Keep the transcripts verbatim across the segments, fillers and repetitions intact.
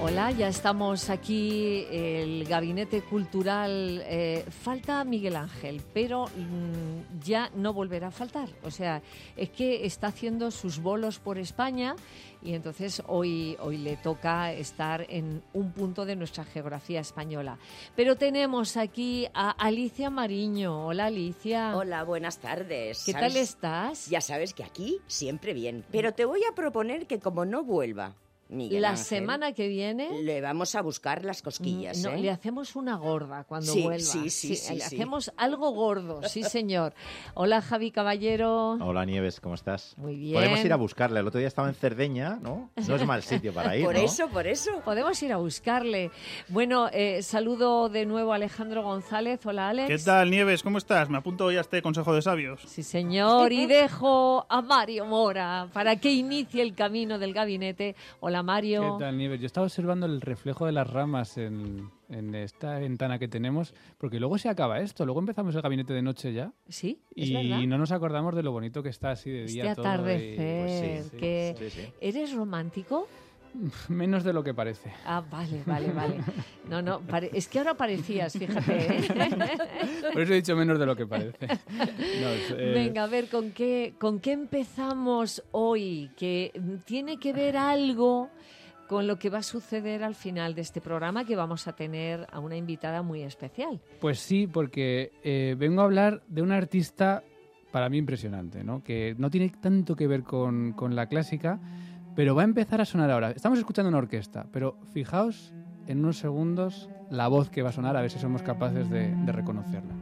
Hola, ya estamos aquí, el Gabinete Cultural. Eh, falta Miguel Ángel, pero mmm, ya no volverá a faltar. O sea, es que está haciendo sus bolos por España y entonces hoy, hoy le toca estar en un punto de nuestra geografía española. Pero tenemos aquí a Alicia Mariño. Hola, Alicia. Hola, buenas tardes. ¿Qué ¿Sabes? tal estás? Ya sabes que aquí siempre bien. Pero te voy a proponer que como no vuelva Miguel La Ángel, semana que viene le vamos a buscar las cosquillas, no, ¿eh? le hacemos una gorda cuando sí, vuelva. Sí, sí, sí. Le sí. hacemos algo gordo, sí, señor. Hola, Javi Caballero. Hola, Nieves, ¿cómo estás? Muy bien. Podemos ir a buscarle. El otro día estaba en Cerdeña, ¿no? No es mal sitio para ir, Por ¿no? eso, por eso. Podemos ir a buscarle. Bueno, eh, saludo de nuevo a Alejandro González. Hola, Alex. ¿Qué tal, Nieves? ¿Cómo estás? Me apunto hoy a este consejo de sabios. Sí, señor. Y dejo a Mario Mora para que inicie el camino del gabinete. Hola, Mario. ¿Qué tal, Nieves? Yo estaba observando el reflejo de las ramas en, en esta ventana que tenemos, porque luego se acaba esto, luego empezamos el gabinete de noche ya. Sí, es y verdad. no nos acordamos de lo bonito que está así de día Este todo. atardecer, Y, pues sí, que sí, sí. ¿Eres romántico? menos de lo que parece. Ah, vale, vale, vale. No, no, pare... es que ahora parecías, fíjate. ¿eh? Por eso he dicho menos de lo que parece. No, eh... Venga, a ver, ¿con qué, ¿con qué empezamos hoy? Que tiene que ver algo con lo que va a suceder al final de este programa, que vamos a tener a una invitada muy especial. Pues sí, porque eh, vengo a hablar de una artista para mí impresionante, ¿no? Que no tiene tanto que ver con, con la clásica, pero va a empezar a sonar ahora. Estamos escuchando una orquesta, pero fijaos en unos segundos la voz que va a sonar, a ver si somos capaces de, de reconocerla.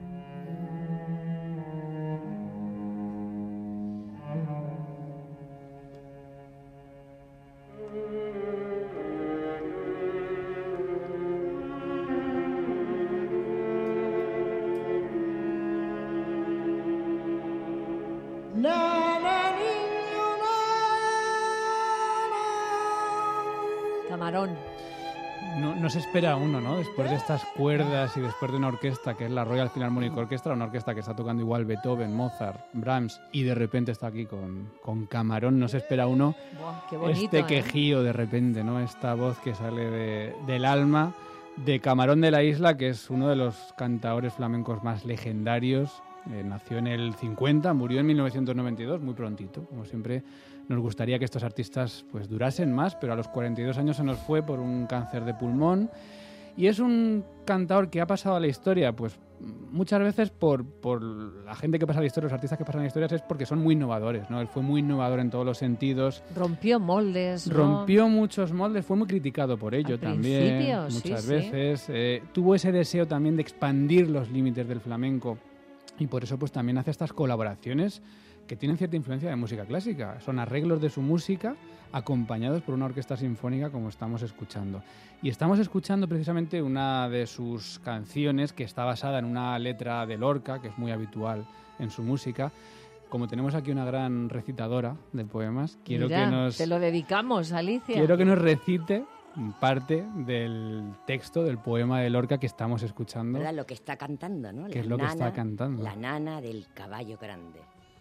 Camarón. No, no se espera uno, ¿no? Después de estas cuerdas y después de una orquesta que es la Royal Philharmonic Orchestra, una orquesta que está tocando igual Beethoven, Mozart, Brahms, y de repente está aquí con, con Camarón, no se espera uno Buah, qué bonito, este ¿eh? quejío de repente, ¿no? Esta voz que sale de, del alma de Camarón de la Isla, que es uno de los cantaores flamencos más legendarios. Eh, nació en el cincuenta, murió en mil novecientos noventa y dos, muy prontito. Como siempre, nos gustaría que estos artistas pues durasen más, pero a los cuarenta y dos años se nos fue por un cáncer de pulmón. Y es un cantador que ha pasado a la historia, pues muchas veces por, por la gente que pasa a la historia, los artistas que pasan a la historia, es porque son muy innovadores, ¿no? Él fue muy innovador en todos los sentidos. Rompió moldes, ¿no? Rompió muchos moldes, fue muy criticado por ello Al también, principio, muchas sí, veces. Sí. Eh, tuvo ese deseo también de expandir los límites del flamenco y por eso pues también hace estas colaboraciones que tienen cierta influencia de música clásica. Son arreglos de su música acompañados por una orquesta sinfónica como estamos escuchando. Y estamos escuchando precisamente una de sus canciones que está basada en una letra de Lorca, que es muy habitual en su música. Como tenemos aquí una gran recitadora de poemas, quiero Mira, que nos... te lo dedicamos, Alicia. Quiero que nos recite parte del texto del poema de Lorca que estamos escuchando. ¿Verdad? Lo que está cantando, ¿no? ¿Qué La es lo que nana, está cantando? La nana del caballo grande.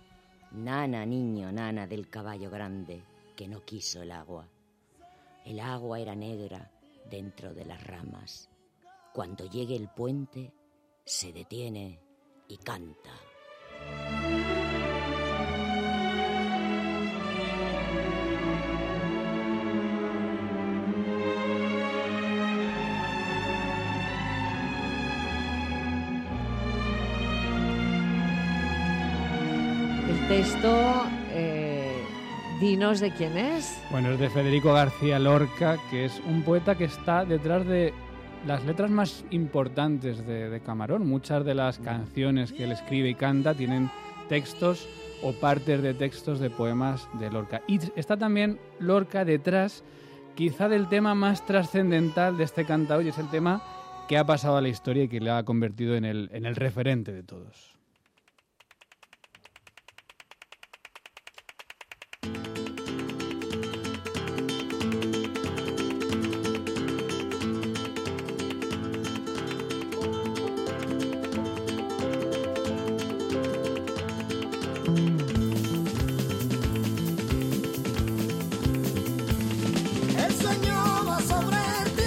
Nana, niño, nana del caballo grande, que no quiso el agua. El agua era negra dentro de las ramas. Cuando llegue el puente, se detiene y canta. El texto, eh, dinos de quién es. Bueno, es de Federico García Lorca, que es un poeta que está detrás de las letras más importantes de, de Camarón. Muchas de las canciones que él escribe y canta tienen textos o partes de textos de poemas de Lorca. Y está también Lorca detrás, quizá del tema más trascendental de este cantador, y es el tema que ha pasado a la historia y que le ha convertido en el, en el referente de todos. El sueño va sobre ti.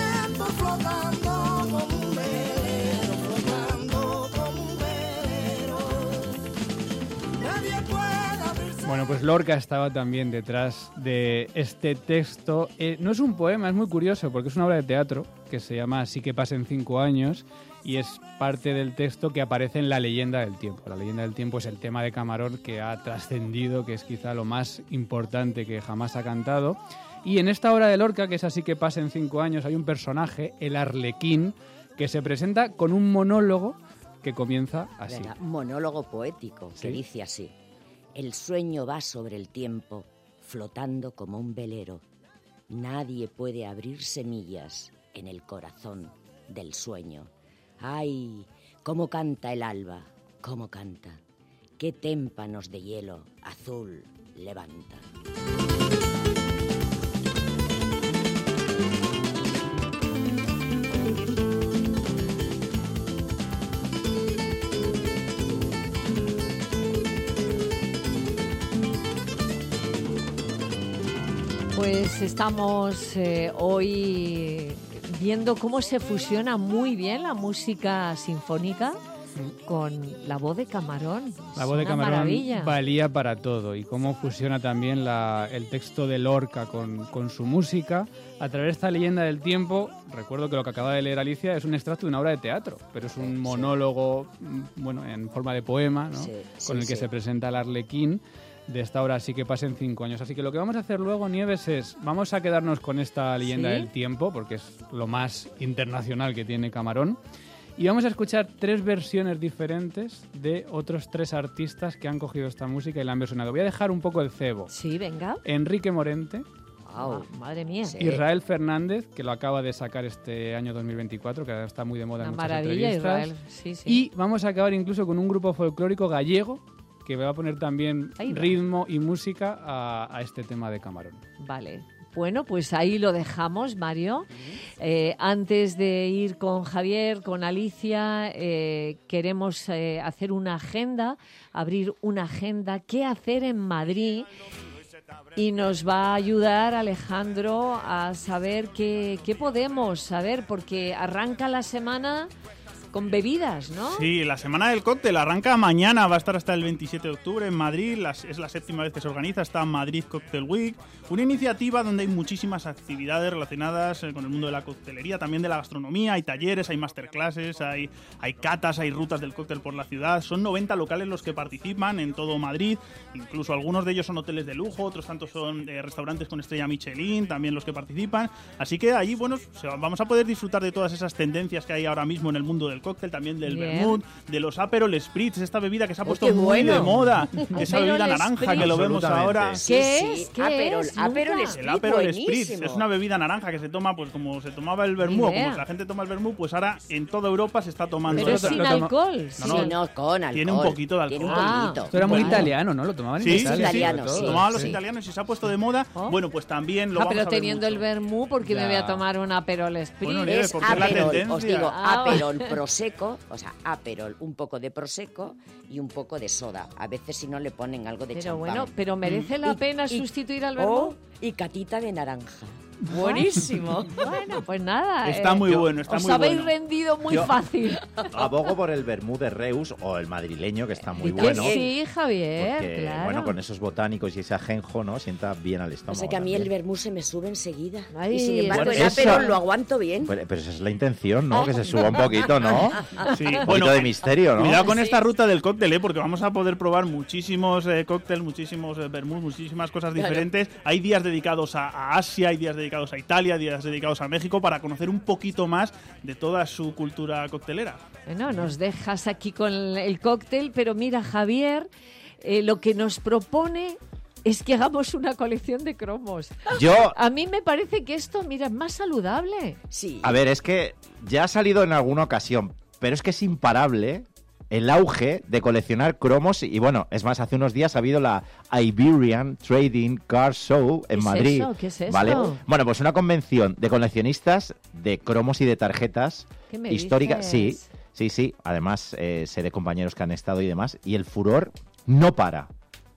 Bueno, pues Lorca estaba también detrás de este texto. Eh, no es un poema, es muy curioso, porque es una obra de teatro que se llama Así que pasen cinco años y es parte del texto que aparece en La leyenda del tiempo. La leyenda del tiempo es el tema de Camarón que ha trascendido, que es quizá lo más importante que jamás ha cantado. Y en esta obra de Lorca, que es Así que pasen cinco años, hay un personaje, el Arlequín, que se presenta con un monólogo que comienza así. Verá, monólogo poético, ¿Sí? que dice así. El sueño va sobre el tiempo, flotando como un velero. Nadie puede abrir semillas en el corazón del sueño. ¡Ay! ¿Cómo canta el alba? ¿Cómo canta? ¿Qué témpanos de hielo azul levanta? Pues estamos eh, hoy viendo cómo se fusiona muy bien la música sinfónica con la voz de Camarón. La Es voz de una Camarón maravilla. valía para todo y cómo fusiona también la, el texto de Lorca con, con su música. A través de esta leyenda del tiempo, recuerdo que lo que acaba de leer Alicia es un extracto de una obra de teatro, pero es un Sí, monólogo, bueno, en forma de poema, ¿no? Sí, Con sí, el que sí. se presenta el Arlequín de esta obra Así que pasen cinco años. Así que lo que vamos a hacer luego, Nieves, es vamos a quedarnos con esta leyenda ¿Sí? del tiempo, porque es lo más internacional que tiene Camarón. Y vamos a escuchar tres versiones diferentes de otros tres artistas que han cogido esta música y la han versionado. Voy a dejar un poco el cebo. Sí, venga. Enrique Morente, Wow. Ah, madre mía. Sí. Israel Fernández, que lo acaba de sacar este año dos mil veinticuatro, que ahora está muy de moda Una en muchas maravilla, entrevistas. Israel. Sí, sí. Y vamos a acabar incluso con un grupo folclórico gallego que va a poner también Ahí va. ritmo y música a, a este tema de Camarón. Vale. Bueno, pues ahí lo dejamos, Mario. Eh, antes de ir con Javier, con Alicia, eh, queremos eh, hacer una agenda, abrir una agenda, qué hacer en Madrid. Y nos va a ayudar Alejandro a saber qué, qué podemos saber, porque arranca la semana con bebidas, ¿no? Sí, la Semana del Cóctel arranca mañana, va a estar hasta el veintisiete de octubre en Madrid, las, es la séptima vez que se organiza, está Madrid Cocktail Week, una iniciativa donde hay muchísimas actividades relacionadas eh, con el mundo de la coctelería, también de la gastronomía, hay talleres, hay masterclasses, hay, hay catas, hay rutas del cóctel por la ciudad, son noventa locales los que participan en todo Madrid, incluso algunos de ellos son hoteles de lujo, otros tantos son eh, restaurantes con estrella Michelin, también los que participan, así que allí, bueno, se va- vamos a poder disfrutar de todas esas tendencias que hay ahora mismo en el mundo del cóctel, también del Bien. vermut, de los Aperol Spritz, esta bebida que se ha ¡Oh, puesto qué muy bueno! de moda, esa Aperol bebida naranja Spritz. que lo vemos Absolutamente. ahora. ¿Qué Sí, es? sí, ¿Qué Aperol, es? Aperol Nunca. Spritz. El Aperol Spritz buenísimo. es una bebida naranja que se toma pues como se tomaba el vermú, o Ni idea. como la gente toma el vermú, pues ahora en toda Europa se está tomando Pero esta. sin lo tomo- alcohol. No, Sí, no, no, con alcohol. tiene un poquito de Tiene un alcohol. Ah. poquito. Esto era muy Vale. italiano, ¿no? Lo tomaban en Sí, sí, Italia. sí, italiano, sobre todo. sí. Tomaban los italianos y se ha puesto de moda. Oh. Bueno, pues también lo Ah, vamos pero a ver teniendo el mucho. vermú, ¿por qué me Ya. voy a tomar un Aperol Spritz? Bueno, Nieves, Es porque es la Aperol, tendencia. os digo, Ah. Aperol Prosecco, o sea, Aperol, un poco de Prosecco y un poco de soda. A veces si no le ponen algo de Pero champán. bueno, pero merece la Y- pena y- sustituir al vermú. Oh, y catita de naranja. Buenísimo. Bueno, pues nada. Está eh, muy bueno, está os muy habéis bueno. rendido muy Yo- fácil. Abogo por el vermú de Reus o el madrileño, que está muy Que bueno. sí, Javier, Porque, claro. bueno, con esos botánicos y ese ajenjo, ¿no? Sienta bien al O estómago. sea que a mí el también. vermú se me sube enseguida. Ay, y sin embargo, bueno, el eso- Aperol lo aguanto bien. Pero, pero esa es la intención, ¿no? Que se suba un poquito, ¿no? Sí, Un poquito bueno, de misterio, ¿no? cuidado con esta ruta del cóctel, ¿eh? Porque vamos a poder probar muchísimos eh, cócteles, muchísimos eh, vermús, muchísimas cosas Claro. diferentes. Hay días dedicados a, a Asia, hay días dedicados a Italia, días dedicados a México, para conocer un poquito más de toda su cultura coctelera. Bueno, nos dejas aquí con el, el cóctel, pero mira, Javier, eh, lo que nos propone es que hagamos una colección de cromos. Yo, A mí me parece que esto, mira, es más saludable. Sí. a ver, es que ya ha salido en alguna ocasión, pero es que es imparable el auge de coleccionar cromos y bueno, es más, hace unos días ha habido la Iberian Trading Car Show en ¿Qué es Madrid. eso? ¿Qué es eso? ¿Vale? Bueno, pues una convención de coleccionistas de cromos y de tarjetas ¿Qué me históricas. Sí, dices? sí, sí. Además, eh, sé de compañeros que han estado y demás. Y el furor no para.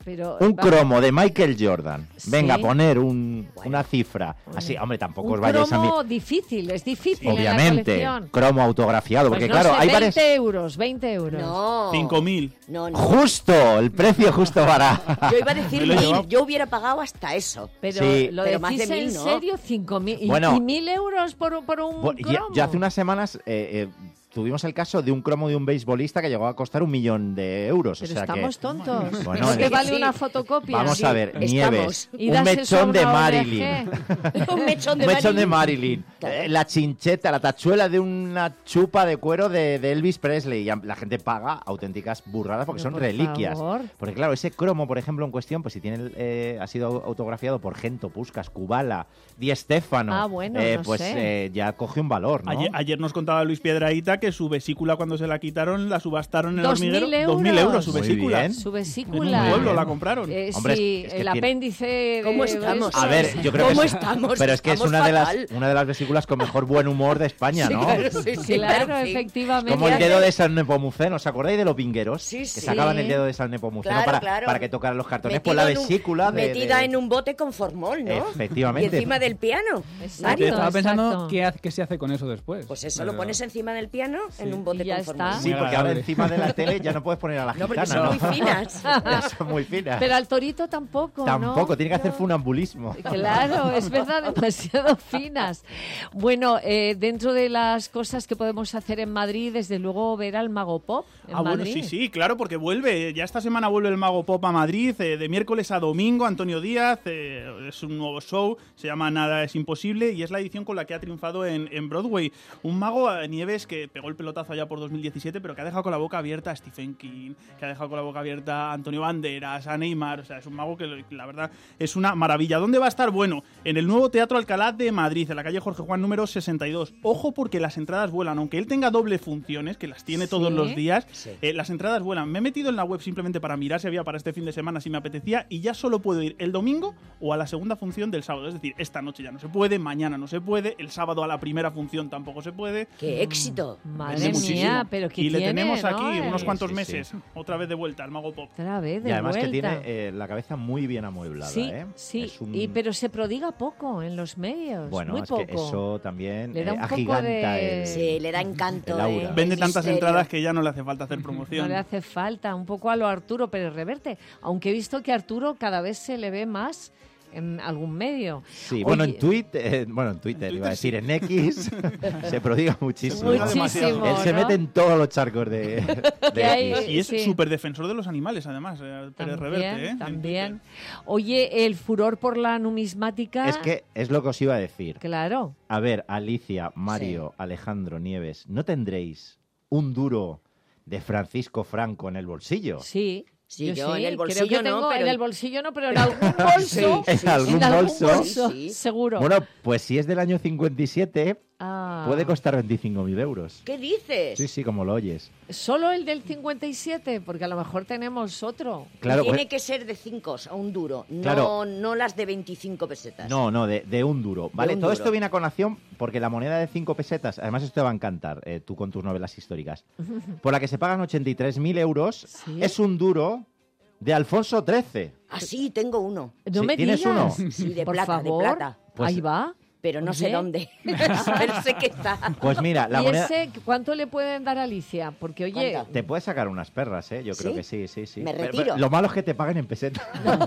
Pero, un va- cromo de Michael Jordan. Venga, Sí. poner un, una cifra. Así, hombre, tampoco un os vayáis a mí. cromo difícil, es difícil en la Obviamente, colección. cromo autografiado. Pues Porque no claro, sé, hay veinte varias. euros, veinte euros. No. cinco mil. No, no. Justo, el precio justo para. Yo iba a decir Me lo he mil. llevado. Yo hubiera pagado hasta eso. Pero Sí. lo Pero más decís de mil, en ¿no? serio, cinco mil. ¿Y, Bueno. y mil euros por, por un Bueno, ya, cromo? ya hace unas semanas eh, eh, tuvimos el caso de un cromo de un beisbolista que llegó a costar un millón de euros. Pero o sea estamos que, tontos. Bueno, ¿No te eh, vale sí. una fotocopia? Vamos Sí. a ver, estamos. Nieves, Y un das eso a mechón de una Marilyn. O N G. Un mechón de Un mechón de Marilyn. Marilyn. Claro. Eh, la chincheta, la tachuela de una chupa de cuero de, de Elvis Presley. Y la gente paga auténticas burradas porque Pero son por reliquias. favor. Porque claro, ese cromo, por ejemplo, en cuestión, pues si tiene eh, ha sido autografiado por Gento, Puskas, Kubala, Di Stéfano, Ah, bueno, eh, no pues sé. eh, ya coge un valor, ¿no? Ayer, ayer nos contaba Luis Piedrahíta que su vesícula, cuando se la quitaron, la subastaron en el Dos mil hormiguero. Dos mil euros. euros su Muy vesícula. bien. Su En vesícula. un pueblo la compraron. Eh, Hombre, sí, es- es que el tiene- apéndice de... ¿Cómo estamos? A ver, yo creo ¿Cómo que es, estamos? pero es que es Estamos una de las fatal. una de las vesículas con mejor buen humor de España, Sí, ¿no? claro, sí, sí, Claro, pero sí. efectivamente. Como el dedo de San Nepomuceno, ¿os acordáis de los vingueros? Sí, que sí. sacaban el dedo de San Nepomuceno Claro, para, claro. para que tocaran los cartones. Metido Pues la en un- vesícula de, metida de- en un bote con formol, ¿no? Efectivamente. Y encima del piano. Exacto. Mario. Estaba pensando exacto. qué, hace- qué se hace con eso después. Pues eso, lo Pero- pones encima del piano en un bote Y ya con está. formol. Sí, Muy porque ahora agradable. encima de la tele ya no puedes poner a la No, porque gitana, son ¿no? muy finas. Son muy finas. Pero al torito tampoco, ¿no? Tampoco, tiene que hacer funambulismo. Claro, es verdad, demasiado finas. Bueno, eh, dentro de las cosas que podemos hacer en Madrid, desde luego ver al Mago Pop en Ah, bueno, Madrid. sí, sí, claro, porque vuelve. Ya esta semana vuelve el Mago Pop a Madrid, eh, de miércoles a domingo, Antonio Díaz. eh, es un nuevo show, se llama Nada es Imposible y es la edición con la que ha triunfado en, en Broadway. Un mago, eh, Nieves, que pegó el pelotazo allá por dos mil diecisiete, pero que ha dejado con la boca abierta a Stephen King, que ha dejado con la boca abierta a Antonio Banderas, a Neymar. O sea, es un mago que la verdad es una maravilla. ¿Dónde va a estar? Bueno, en el nuevo Teatro Alcalá de Madrid, en la calle Jorge Juan número sesenta y dos. Ojo porque las entradas vuelan, aunque él tenga doble funciones, que las tiene todos Sí. los días, Sí. eh, las entradas vuelan. Me he metido en la web simplemente para mirar si había para este fin de semana, si me apetecía, y ya solo puedo ir el domingo o a la segunda función del sábado. Es decir, esta noche ya no se puede, mañana no se puede, el sábado a la primera función tampoco se puede. ¡Qué éxito! Madre Vende mía, muchísimo. pero que Y le tiene, tenemos ¿no? aquí unos Eh, cuantos Sí, sí, meses, sí. otra vez de vuelta al Mago Pop. Otra vez de Y además que vuelta. tiene eh, la cabeza muy bien amueblada, Sí, ¿eh? sí, Es un- y, pero se prodiga poco en los medios, Bueno, muy es poco. que eso también Le da eh, un poco agiganta de- el... Sí, le da encanto. El aura. eh, Vende el tantas misterio. entradas que ya no le hace falta hacer promoción. No le hace falta, un poco a lo Arturo Pérez Reverte, aunque he visto que Arturo cada vez se le ve más en algún medio. Sí, bueno, Oye, en Twitter, eh, bueno, en Twitter, En iba a Twitter decir, en X se prodiga muchísimo. prodiga muchísimo, Él se ¿no? mete en todos los charcos de, de Que hay- X. Y es Sí. súper defensor de los animales, además, eh, Pérez También, Reverte. ¿eh? En también. Twitter. Oye, el furor por la numismática. Es que es lo que os iba a decir. Claro. A ver, Alicia, Mario, Alejandro, Nieves, ¿no tendréis un duro de Francisco Franco en el bolsillo? Sí. Sí, yo en el bolsillo creo que no, tengo, pero- en el bolsillo no, pero en algún bolso. Sí, En algún en algún bolso. bolso, Sí, sí. seguro. Bueno, pues si es del año cincuenta y siete, Ah. puede costar veinticinco mil euros. ¿Qué dices? Sí, sí, como lo oyes. Solo el del cincuenta y siete, porque a lo mejor tenemos otro. Claro, Tiene pues- que ser de cinco, a un duro, no, Claro. no las de veinticinco pesetas. No, no, de, de un duro. Vale, un todo duro. esto viene a colación porque la moneda de cinco pesetas, además esto te va a encantar, eh, tú con tus novelas históricas, por la que se pagan ochenta y tres mil euros, Sí. es un duro de Alfonso trece. Ah, sí, tengo uno. No Sí, me ¿tienes digas. uno? Sí, de Por plata, favor. de plata. Pues- Ahí va. Pero no sé Oye. dónde. Pero sé que está. Pues mira, la ¿Y moneda... ese cuánto le pueden dar a Alicia? Porque, oye, ¿Cuánto? Te puedes sacar unas perras, ¿eh? Yo creo ¿Sí? que sí, sí, sí. Me Pero- retiro. pero lo malo es que te paguen en pesetas.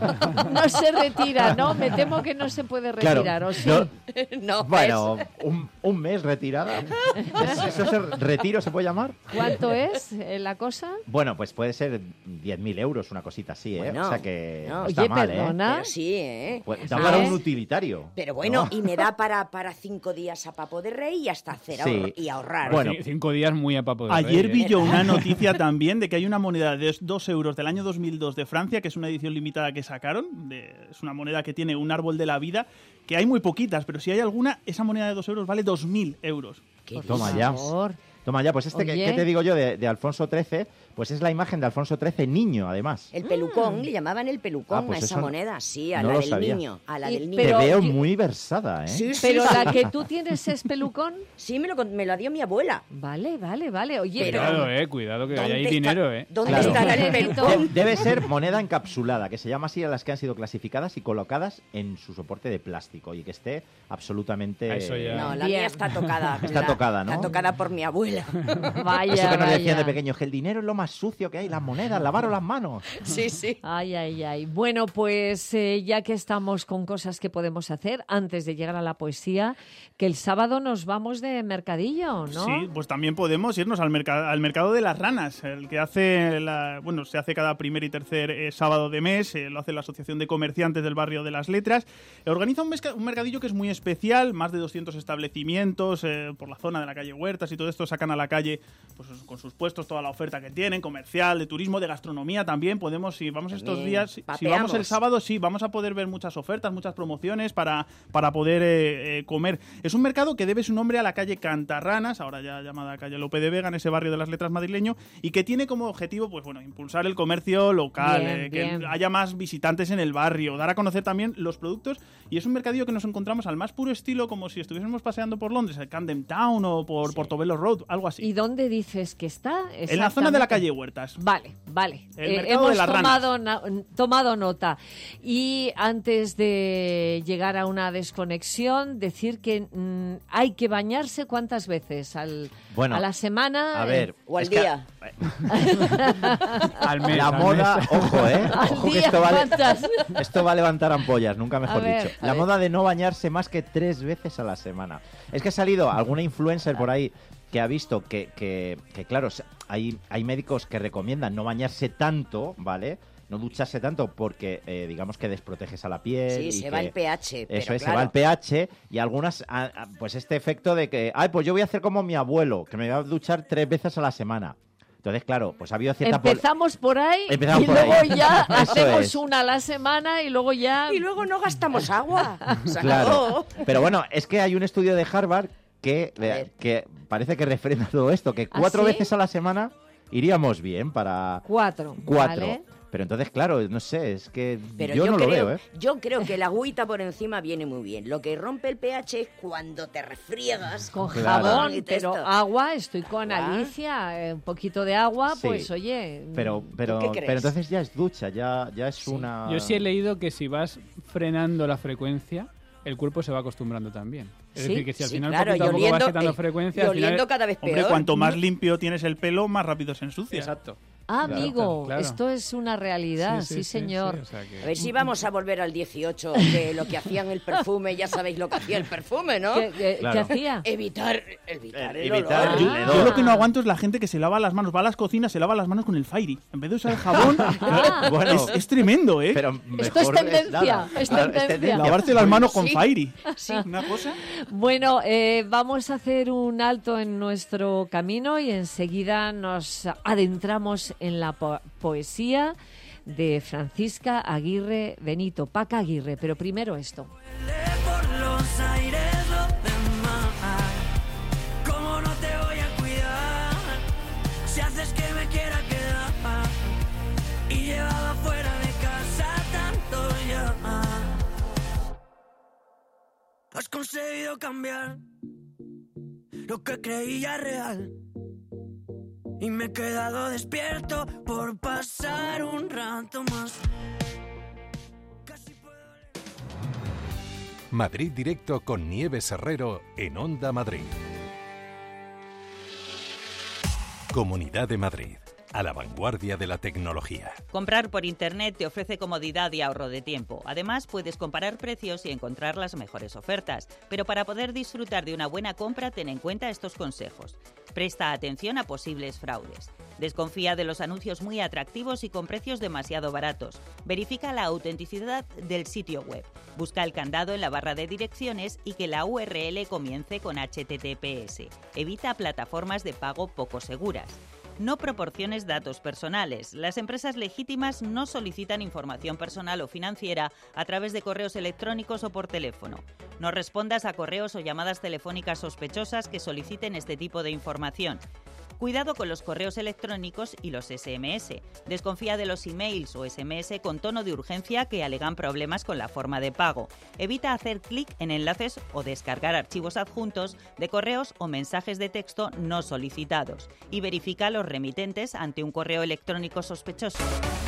no se retira, ¿no? Me temo que no se puede Claro, retirar, ¿o sí? no- No, bueno, un, un mes retirada. ¿Eso es el retiro se puede llamar? ¿Cuánto es eh, la cosa? Bueno, pues puede ser diez mil euros, una cosita así, ¿eh? Bueno, o sea que no. no está Oye, mal, ¿eh? perdona. Pero sí, ¿eh? Pues da ¿Ah? para un utilitario. Pero bueno, ¿no? y me da para, para cinco días a Papo de Rey y hasta hacer Sí. ahorro- y ahorrar. Bueno. Cin- Cinco días muy a papo de Ayer rey, vi ¿eh? yo una noticia también de que hay una moneda de dos euros del año dos mil dos de Francia, que es una edición limitada que sacaron. De, es una moneda que tiene un árbol de la vida, que hay muy poquitas, pero si hay alguna, esa moneda de dos euros vale dos mil euros. ¿Qué Toma dices? ya. favor. Toma ya, pues este, que Oye. ¿qué te digo yo de, de Alfonso trece? Pues es la imagen de Alfonso trece niño, además. El pelucón, le llamaban el pelucón Ah, pues a esa eso no- moneda, sí, a no la lo del sabía. niño, a la Y- del niño. Te pero veo yo- muy versada, ¿eh? Sí, sí, Pero sí. la que tú tienes es pelucón. Sí, me lo, con- me lo dio mi abuela. Vale, vale, vale. Oye, Pero- pero... Cuidado, eh, cuidado que ¿Dónde ahí hay está- dinero, eh. ¿Dónde Claro. estará el De- pelucón? De- debe ser moneda encapsulada, que se llama así a las que han sido clasificadas y colocadas en su soporte de plástico y que esté absolutamente... A eso ya. No, la Bien. mía está tocada. Está La- tocada, ¿no? Está tocada por mi abuela. Vaya, Eso que nos vaya. decían de pequeños, que el dinero es lo más sucio que hay, las monedas, lavaros las manos. Sí, sí. Ay, ay, ay. Bueno, pues eh, ya que estamos con cosas que podemos hacer antes de llegar a la poesía, que el sábado nos vamos de mercadillo, ¿no? Sí, pues también podemos irnos al, mercado al mercado de las ranas, el que hace, la, bueno, se hace cada primer y tercer eh, sábado de mes, eh, lo hace la Asociación de Comerciantes del Barrio de las Letras. Eh, organiza un, mesca- un mercadillo que es muy especial, más de doscientos establecimientos eh, por la zona de la calle Huertas y todo esto, sacan a la calle pues con sus puestos toda la oferta que tienen, comercial, de turismo, de gastronomía también. Podemos, si vamos estos También días, si, si papeamos. vamos el sábado, sí, vamos a poder ver muchas ofertas, muchas promociones para, para poder eh, eh, comer. Es un mercado que debe su nombre a la calle Cantarranas, ahora ya llamada calle Lope de Vega, en ese barrio de las Letras madrileño, y que tiene como objetivo, pues bueno, impulsar el comercio local, Bien, eh, que bien. haya más visitantes en el barrio, dar a conocer también los productos, y es un mercadillo que nos encontramos al más puro estilo, como si estuviésemos paseando por Londres, el Camden Town o por Portobello Road, algo así. ¿Y dónde dices que está? En la zona de la Exactamente. calle Huertas. Vale, vale. El Eh, mercado hemos de las tomado, na- tomado nota. Y antes de llegar a una desconexión, decir que mm, hay que bañarse cuántas veces al, Bueno, a la semana. A ver... O al es que- día. Al mes, La al moda, mes. ojo, ¿eh? Al Ojo que día, esto vale, ¿cuántas? esto va a levantar ampollas, nunca mejor A ver, dicho. a La ver. moda de no bañarse más que tres veces a la semana. Es que ha salido alguna influencer por ahí que ha visto que, que, que claro, hay, hay médicos que recomiendan no bañarse tanto, ¿vale? No ducharse tanto porque, eh, digamos, que desproteges a la piel. Sí, y se que- va el pH. Pero Eso es, se claro, va el pH y algunas, ah, ah, pues este efecto de que, ay, pues yo voy a hacer como mi abuelo, que me va a duchar tres veces a la semana. Entonces, claro, pues ha habido cierta... pol- Empezamos por ahí Empezamos y por luego ahí. ya Eso hacemos es. una a la semana y luego ya... Y luego no gastamos agua. Se Claro. acabó. Pero bueno, es que hay un estudio de Harvard que, A ver. que parece que refrenda todo esto, que ¿Ah, cuatro sí? veces a la semana iríamos bien para Cuatro. cuatro. ¿vale? Pero entonces, claro, no sé, es que Pero yo, yo, no creo, lo veo, ¿eh? yo creo que la agüita por encima viene muy bien. Lo que rompe el pH es cuando te refriegas. Con Claro. jabón, Y pero esto. agua, estoy con Ah. Alicia, eh, un poquito de agua, Sí. pues oye... Pero, pero, qué crees? pero entonces ya es ducha, ya, ya es una... Yo sí he leído que si vas frenando la frecuencia, el cuerpo se va acostumbrando también. Es Sí, decir, que si al sí, final claro, poquito y a poco vas oliendo, quitando eh, frecuencia, y al final... oliendo cada vez peor. Hombre, cuanto más limpio tienes el pelo, más rápido se ensucia. Exacto. Ah, Claro, amigo, claro. esto es una realidad, sí, señor. o sea que- A ver si vamos a volver al dieciocho, que lo que hacían el perfume, ya sabéis lo que hacía el perfume, ¿no? ¿Qué, qué- Claro. qué hacía? Evitar, evitar Eh, el evitar olor. el Ah. hedor. Yo lo que no aguanto es la gente que se lava las manos, va a las cocinas, se lava las manos con el Fairy. En vez de usar el jabón, Ah. Bueno, es, es tremendo, ¿eh? pero Esto es mejor tendencia, nada. es Claro, tendencia. Lavarse las manos con Sí. Fairy. Sí. Una cosa. Bueno, eh, vamos a hacer un alto en nuestro camino y enseguida nos adentramos en la po- poesía de Francisca Aguirre Benito, Paca Aguirre, pero primero esto. Por los aires los demás, ¿cómo no te voy a cuidar? Si haces que me quiera quedar y llevaba fuera de casa tanto ya. Has conseguido cambiar lo que creía real y me he quedado despierto por pasar un rato más. Casi puedo... Madrid Directo con Nieves Herrero en Onda Madrid. Comunidad de Madrid, a la vanguardia de la tecnología. Comprar por Internet te ofrece comodidad y ahorro de tiempo. Además, puedes comparar precios y encontrar las mejores ofertas. Pero para poder disfrutar de una buena compra, ten en cuenta estos consejos. Presta atención a posibles fraudes. Desconfía de los anuncios muy atractivos y con precios demasiado baratos. Verifica la autenticidad del sitio web. Busca el candado en la barra de direcciones y que la U R L comience con H T T P S. Evita plataformas de pago poco seguras. No proporciones datos personales. Las empresas legítimas no solicitan información personal o financiera a través de correos electrónicos o por teléfono. No respondas a correos o llamadas telefónicas sospechosas que soliciten este tipo de información. Cuidado con los correos electrónicos y los ese eme ese. Desconfía de los emails o ese eme ese con tono de urgencia que alegan problemas con la forma de pago. Evita hacer clic en enlaces o descargar archivos adjuntos de correos o mensajes de texto no solicitados. Y verifica los remitentes ante un correo electrónico sospechoso.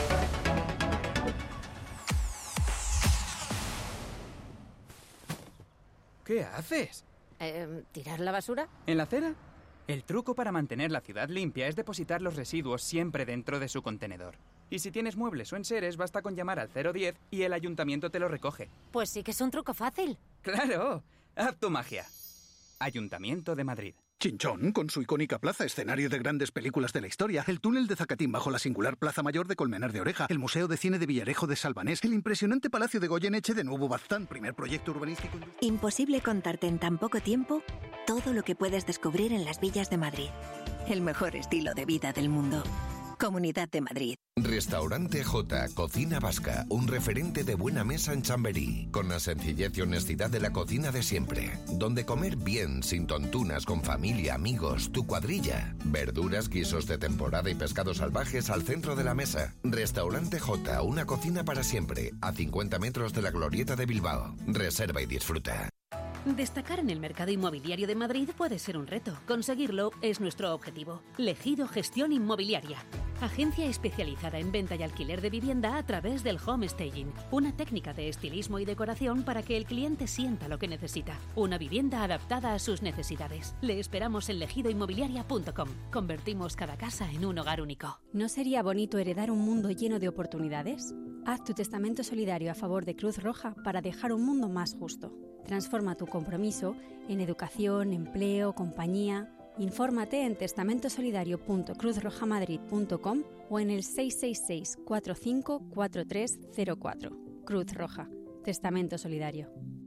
¿Qué haces? Eh, ¿Tirar la basura? ¿En la acera? El truco para mantener la ciudad limpia es depositar los residuos siempre dentro de su contenedor. Y si tienes muebles o enseres, basta con llamar al cero diez y el ayuntamiento te lo recoge. Pues sí que es un truco fácil. ¡Claro! ¡Haz tu magia! Ayuntamiento de Madrid. Chinchón, con su icónica plaza, escenario de grandes películas de la historia, el túnel de Zacatín bajo la singular Plaza Mayor de Colmenar de Oreja, el Museo de Cine de Villarejo de Salvanés, el impresionante Palacio de Goyeneche de Nuevo Baztán, primer proyecto urbanístico... Imposible contarte en tan poco tiempo todo lo que puedes descubrir en las villas de Madrid. El mejor estilo de vida del mundo. Comunidad de Madrid. Restaurante J, Cocina Vasca, un referente de buena mesa en Chamberí, con la sencillez y honestidad de la cocina de siempre, donde comer bien, sin tontunas, con familia, amigos, tu cuadrilla, verduras, guisos de temporada y pescados salvajes al centro de la mesa. Restaurante J, una cocina para siempre, a cincuenta metros de la Glorieta de Bilbao. Reserva y disfruta. Destacar en el mercado inmobiliario de Madrid puede ser un reto. Conseguirlo es nuestro objetivo. Legido Gestión Inmobiliaria. Agencia especializada en venta y alquiler de vivienda a través del home staging. Una técnica de estilismo y decoración para que el cliente sienta lo que necesita. Una vivienda adaptada a sus necesidades. Le esperamos en legido inmobiliaria punto com. Convertimos cada casa en un hogar único. ¿No sería bonito heredar un mundo lleno de oportunidades? Haz tu testamento solidario a favor de Cruz Roja para dejar un mundo más justo. Transforma tu compromiso en educación, empleo, compañía. Infórmate en testamento solidario punto cruz roja madrid punto com o en el seis seis seis, cuatro cinco cuatro tres cero cuatro. Cruz Roja. Testamento Solidario.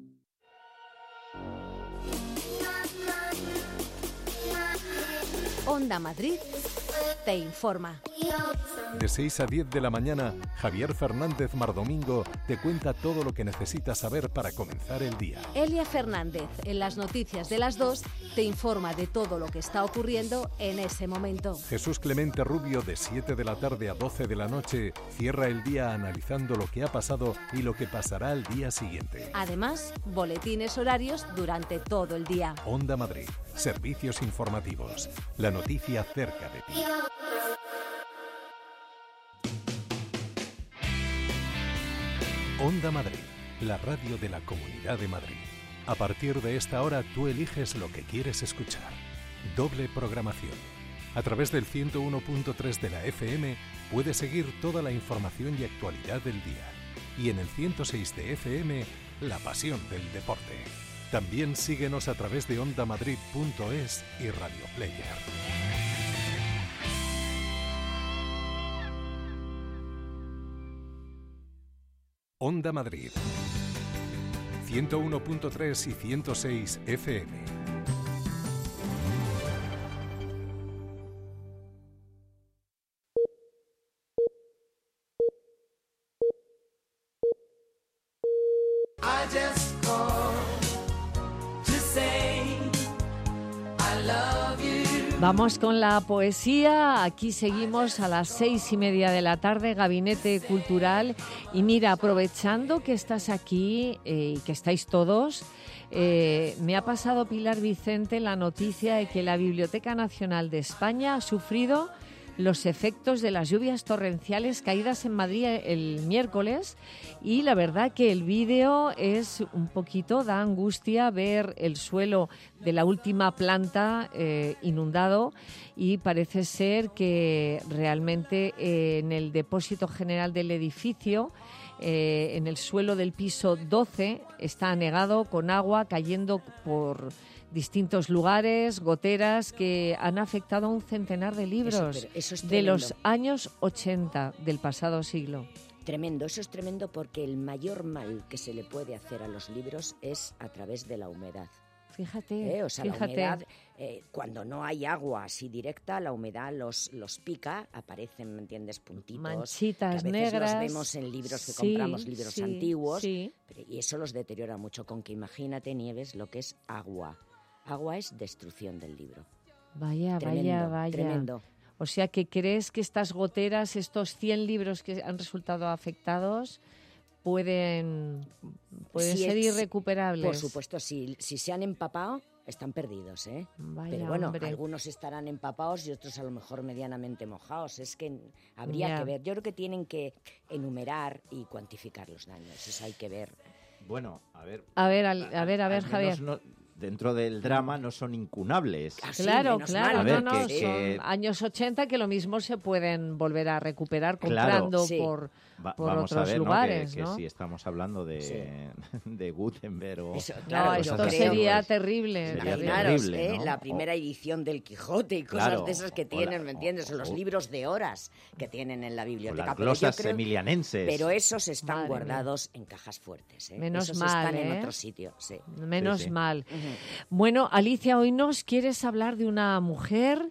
Onda Madrid te informa. De seis a diez de la mañana, Javier Fernández Mardomingo te cuenta todo lo que necesitas saber para comenzar el día. Elia Fernández, en las noticias de las dos, te informa de todo lo que está ocurriendo en ese momento. Jesús Clemente Rubio, de siete de la tarde a doce de la noche, cierra el día analizando lo que ha pasado y lo que pasará al día siguiente. Además, boletines horarios durante todo el día. Onda Madrid, servicios informativos. La noticia cerca de ti. Onda Madrid, la radio de la Comunidad de Madrid. A partir de esta hora tú eliges lo que quieres escuchar. Doble programación. A través del ciento uno punto tres de la F M puedes seguir toda la información y actualidad del día. Y en el ciento seis de F M, la pasión del deporte. También síguenos a través de onda madrid punto es y Radio Player. Onda Madrid, ciento uno punto tres y ciento seis F M. I just called to say I love you. Vamos con la poesía. Aquí seguimos a las seis y media de la tarde, Gabinete Cultural. Y mira, aprovechando que estás aquí eh, y que estáis todos, eh, me ha pasado Pilar Vicente la noticia de que la Biblioteca Nacional de España ha sufrido los efectos de las lluvias torrenciales caídas en Madrid el miércoles, y la verdad que el vídeo es un poquito, da angustia ver el suelo de la última planta eh, inundado, y parece ser que realmente eh, en el depósito general del edificio, eh, en el suelo del piso doce, está anegado con agua cayendo por distintos lugares, goteras que han afectado a un centenar de libros eso, eso es de los años ochenta del pasado siglo. Tremendo, eso es tremendo, porque el mayor mal que se le puede hacer a los libros es a través de la humedad. Fíjate, ¿eh? O sea, fíjate. la humedad, eh, cuando no hay agua así directa, la humedad los, los pica, aparecen, ¿me entiendes?, puntitos. Manchitas que a veces negras. los vemos en libros que Sí, compramos, libros sí, antiguos, sí. pero- y eso los deteriora mucho. Con que imagínate, Nieves, lo que es agua. Agua es destrucción del libro. Vaya, Tremendo, vaya, vaya. tremendo. O sea, que crees que estas goteras, estos cien libros que han resultado afectados, pueden, pueden Si ser es- irrecuperables. Por supuesto, si, si se han empapado, están perdidos, ¿eh? Vaya, Pero bueno, hombre. algunos estarán empapados y otros a lo mejor medianamente mojados. Es que habría Ya. que ver. Yo creo que tienen que enumerar y cuantificar los daños. Eso hay que ver. Bueno, a ver. A ver, al- a ver, a ver, al Javier. menos no- dentro del drama no son incunables. Claro, claro, A ver, no, no, que- son que- años ochenta que lo mismo se pueden volver a recuperar Claro. comprando Sí. por, Va- por vamos otros a ver, ¿no? lugares, que, que ¿no? si estamos hablando de, de Gutenberg o... Eso, No, claro, esto yo creo, sería pues, terrible. sería terrible. Imaginaros, terrible, ¿eh? ¿no? La primera edición del Quijote y cosas Claro, de esas que o tienen, la- ¿me entiendes? O los o- libros de horas que tienen en la biblioteca. las Pero yo glosas creo- emilianenses. Pero esos están Madre guardados en cajas fuertes. ¿eh? Menos esos mal, están en ¿eh? otro sitio, sí. Menos Sí, sí. mal. Ujú. Bueno, Alicia, hoy nos quieres hablar de una mujer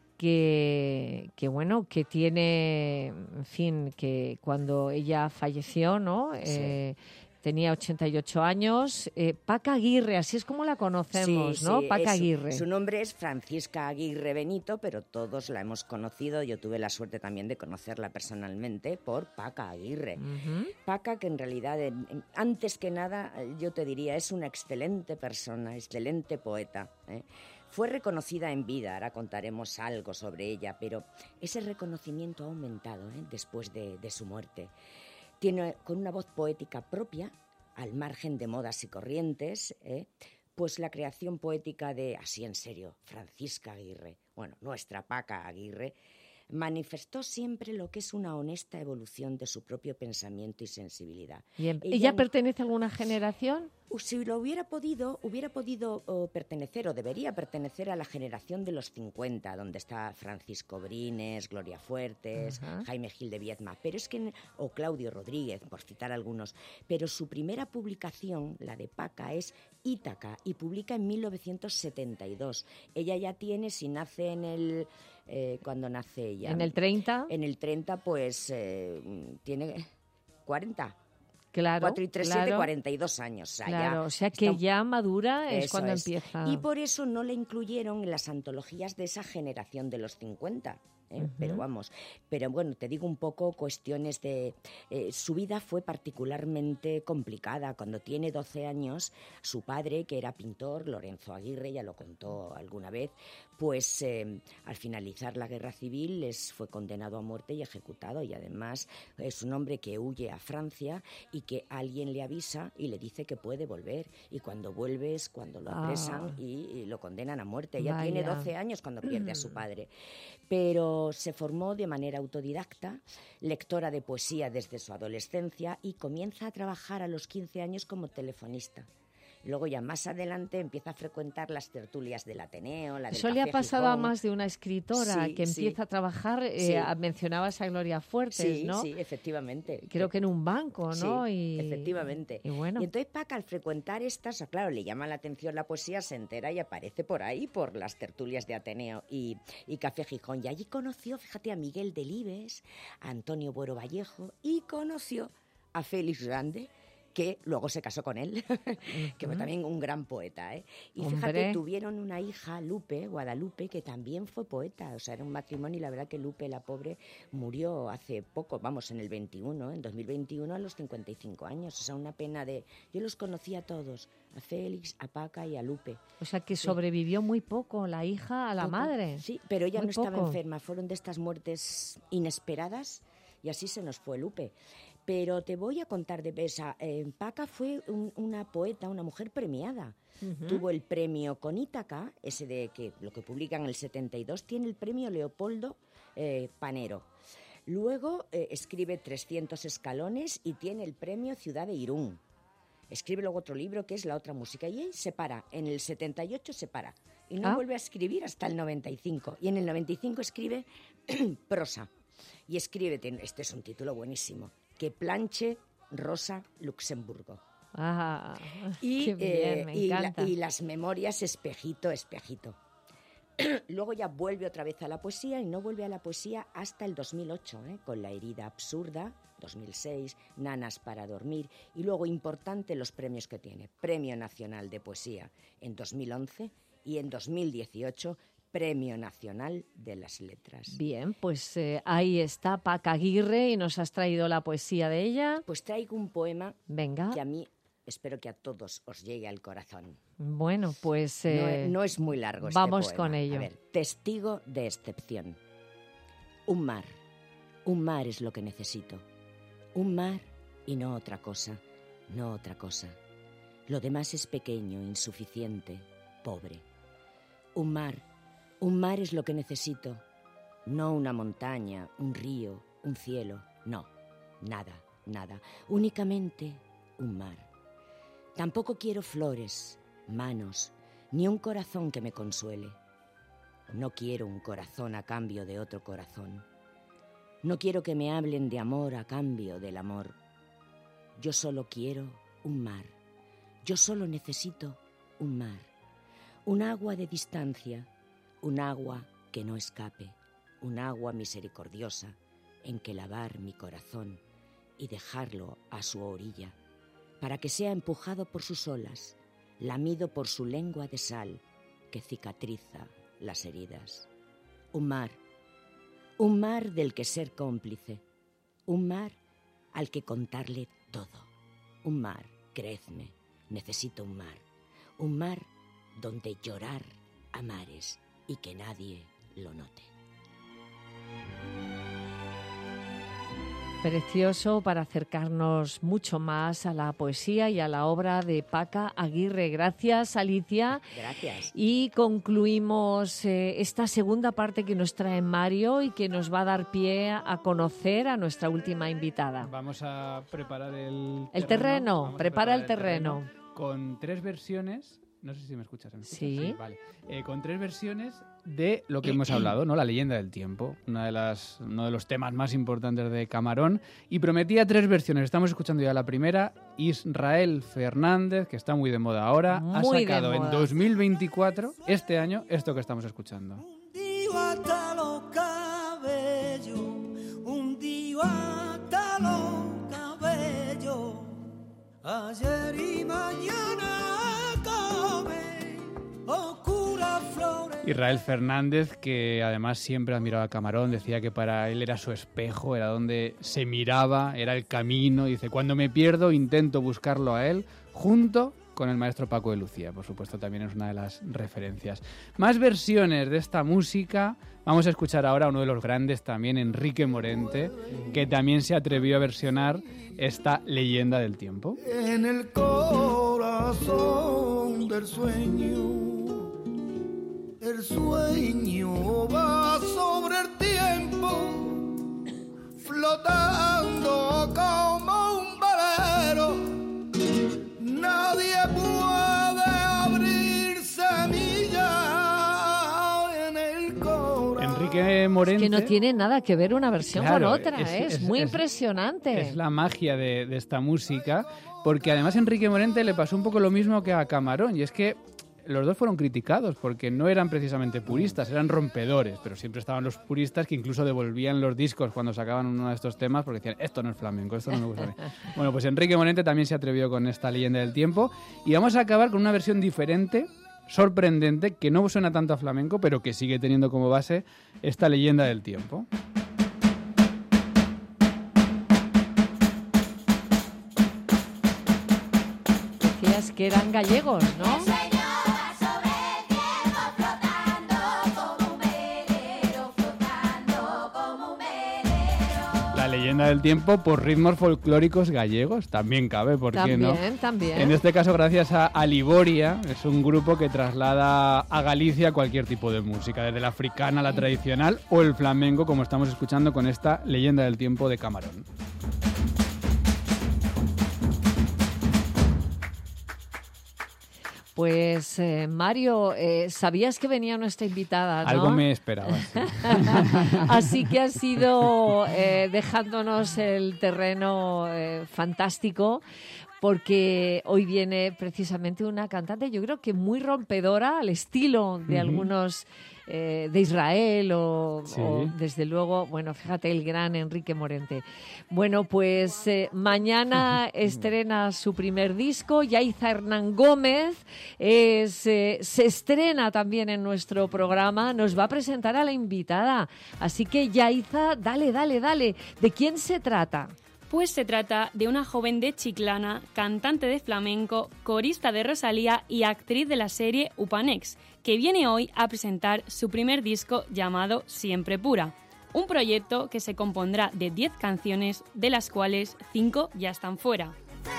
que, que bueno, que tiene, en fin, que cuando ella falleció, ¿no? Sí. Eh, tenía ochenta y ocho años. Eh, Paca Aguirre, así es como la conocemos, Sí, ¿no? sí, Paca es- Aguirre. Su nombre es Francisca Aguirre Benito, pero todos la hemos conocido. Yo tuve la suerte también de conocerla personalmente por Paca Aguirre. Ujú. Paca, que en realidad, en- en- antes que nada, eh, yo te diría, es una excelente persona, excelente poeta, ¿eh? Fue reconocida en vida, ahora contaremos algo sobre ella, pero ese reconocimiento ha aumentado, ¿eh? Después de, de su muerte. Tiene con una voz poética propia, al margen de modas y corrientes, ¿eh? Pues la creación poética de, así en serio, Francisca Aguirre, bueno, nuestra Paca Aguirre, manifestó siempre lo que es una honesta evolución de su propio pensamiento y sensibilidad. Y en- Ella ¿Ella no- pertenece a alguna generación? Si lo hubiera podido, hubiera podido oh, pertenecer o debería pertenecer a la generación de los cincuenta, donde está Francisco Brines, Gloria Fuertes, Ajá. Jaime Gil de Viedma, pero es que, o Claudio Rodríguez, por citar algunos, pero su primera publicación, la de Paca, es Ítaca y publica en mil novecientos setenta y dos. Ella ya tiene, si nace en el... eh, cuando nace ella... ¿En el treinta? En el treinta, pues eh, tiene cuarenta. Claro, cuatro y tres, siete, claro. cuarenta y dos años. O sea, Claro, ya o sea que está- ya madura es Eso cuando es. empieza. Y por eso no la incluyeron en las antologías de esa generación de los cincuenta. ¿eh? Ujú. Pero vamos, pero bueno, te digo un poco cuestiones de... eh, su vida fue particularmente complicada. Cuando tiene doce años, su padre, que era pintor, Lorenzo Aguirre, ya lo contó alguna vez, pues eh, al finalizar la guerra civil les fue condenado a muerte y ejecutado. Y además es un hombre que huye a Francia y que alguien le avisa y le dice que puede volver. Y cuando vuelve es cuando lo apresan Ah. y, y lo condenan a muerte. Ella tiene Vaya. doce años cuando pierde a su padre. Pero se formó de manera autodidacta, lectora de poesía desde su adolescencia y comienza a trabajar a los quince años como telefonista. Luego ya más adelante empieza a frecuentar las tertulias del Ateneo, la del Eso le ha Café pasado a Gijón. más de una escritora Sí, que sí. empieza a trabajar, eh, Sí. a- mencionabas a Gloria Fuertes, Sí, ¿no? sí, efectivamente. Creo que en un banco, ¿no? Sí, y, efectivamente. Y bueno, Y entonces Paca, al frecuentar estas, o sea, claro, le llama la atención la poesía, se entera y aparece por ahí, por las tertulias de Ateneo y, y Café Gijón. Y allí conoció, fíjate, a Miguel Delibes, a Antonio Buero Vallejo y conoció a Félix Grande, que luego se casó con él, que fue Ujú. también un gran poeta, ¿eh? Y Hombre. fíjate, tuvieron una hija, Lupe, Guadalupe, que también fue poeta, o sea, era un matrimonio y la verdad que Lupe, la pobre, murió hace poco, vamos, en el veintiuno, en dos mil veintiuno, a los cincuenta y cinco años, o sea, una pena de... Yo los conocí a todos, a Félix, a Paca y a Lupe. o sea que Sí. sobrevivió muy poco la hija a la Poco. madre. Sí, pero ella Muy no estaba poco. enferma, fueron de estas muertes inesperadas y así se nos fue Lupe. Pero te voy a contar de esa. Eh, Paca fue un- una poeta, una mujer premiada. Ujú. Tuvo el premio con Ítaca, ese de que lo que publican en el setenta y dos, tiene el premio Leopoldo eh, Panero. Luego eh, escribe trescientos escalones y tiene el premio Ciudad de Irún. Escribe luego otro libro que es La otra música y ahí se para. En el setenta y ocho se para y no Ah. vuelve a escribir hasta el noventa y cinco. Y en el noventa y cinco escribe prosa. Y escribe, ten- este es un título buenísimo, Que planche Rosa Luxemburgo. Ah, y, qué bien, eh, me y, la- encanta. y las memorias espejito, espejito. Luego ya vuelve otra vez a la poesía y no vuelve a la poesía hasta el dos mil ocho, ¿eh? Con La herida absurda, dos mil seis, Nanas para dormir y luego, importante, los premios que tiene. Premio Nacional de Poesía en dos mil once y en dos mil dieciocho Premio Nacional de las Letras. Bien, pues eh, ahí está Paca Aguirre y nos has traído la poesía de ella. Pues traigo un poema Venga. que a mí espero que a todos os llegue al corazón. Bueno, pues... No eh, es- no, es muy largo este vamos poema. con ello. A ver, testigo de excepción. Un mar. Un mar es lo que necesito. Un mar y no otra cosa. No otra cosa. Lo demás es pequeño, insuficiente, pobre. Un mar. Un mar es lo que necesito. No una montaña, un río, un cielo. No. Nada, nada. Únicamente un mar. Tampoco quiero flores, manos, ni un corazón que me consuele. No quiero un corazón a cambio de otro corazón. No quiero que me hablen de amor a cambio del amor. Yo solo quiero un mar. Yo solo necesito un mar. Un agua de distancia, un agua que no escape, un agua misericordiosa en que lavar mi corazón y dejarlo a su orilla, para que sea empujado por sus olas, lamido por su lengua de sal que cicatriza las heridas. Un mar, un mar del que ser cómplice, un mar al que contarle todo. Un mar, creedme, necesito un mar, un mar donde llorar a mares y que nadie lo note. Precioso para acercarnos mucho más a la poesía y a la obra de Paca Aguirre. Gracias, Alicia. Gracias. Y concluimos eh, esta segunda parte que nos trae Mario y que nos va a dar pie a conocer a nuestra última invitada. Vamos a preparar el El terreno, Vamos a prepara preparar el terreno. con tres versiones. No sé si me escuchas. ¿me escuchas? Sí. Vale. Eh, con tres versiones de lo que hemos hablado, ¿no? La leyenda del tiempo, una de las, uno de los temas más importantes de Camarón. Y prometía tres versiones. Estamos escuchando ya la primera. Israel Fernández, que está muy de moda ahora, ha Muy de sacado en moda. dos mil veinticuatro, este año, esto que estamos escuchando. Hundido hasta los cabellos, hundido hasta los cabellos, ayer y mañana come oscuras flores. Israel Fernández, que además siempre admiraba a Camarón, decía que para él era su espejo, era donde se miraba, era el camino. Dice, cuando me pierdo intento buscarlo a él, junto con el maestro Paco de Lucía. Por supuesto, también es una de las referencias. Más versiones de esta música. Vamos a escuchar ahora a uno de los grandes también, Enrique Morente, que también se atrevió a versionar esta leyenda del tiempo. En el corazón del sueño, el sueño va sobre el tiempo, flotando como un velero. Nadie puede abrir semilla en el corazón. Enrique Morente... Que no tiene nada que ver una versión Claro, con otra, es- ¿eh? es, es- muy es- impresionante. Es la magia de, de esta música, porque además a Enrique Morente le pasó un poco lo mismo que a Camarón, y es que los dos fueron criticados porque no eran precisamente puristas, eran rompedores, pero siempre estaban los puristas que incluso devolvían los discos cuando sacaban uno de estos temas porque decían, esto no es flamenco, esto no me gusta a mí. Bueno, pues Enrique Morente también se atrevió con esta leyenda del tiempo, y vamos a acabar con una versión diferente, sorprendente, que no suena tanto a flamenco, pero que sigue teniendo como base esta leyenda del tiempo. Decías que eran gallegos, ¿no? La leyenda del tiempo por ritmos folclóricos gallegos, también cabe, ¿por qué no? También, también. En este caso, gracias a Aliboria, es un grupo que traslada a Galicia cualquier tipo de música, desde la africana, la tradicional o el flamenco, como estamos escuchando con esta leyenda del tiempo de Camarón. Pues eh, Mario, eh, ¿sabías que venía nuestra invitada, no? Algo me esperaba. Sí. Así que has ido eh, dejándonos el terreno eh, fantástico, porque hoy viene precisamente una cantante, yo creo que muy rompedora al estilo de uh-huh. algunos eh, de Israel o, sí. o, desde luego, bueno, fíjate, el gran Enrique Morente. Bueno, pues eh, mañana estrena su primer disco, Yaiza Hernán Gómez, es, eh, se estrena también en nuestro programa, nos va a presentar a la invitada. Así que, Yaiza, dale, dale, dale. ¿De quién se trata? Pues se trata de una joven de Chiclana, cantante de flamenco, corista de Rosalía y actriz de la serie Upanex, que viene hoy a presentar su primer disco llamado Siempre Pura. Un proyecto que se compondrá de diez canciones, de las cuales cinco ya están fuera.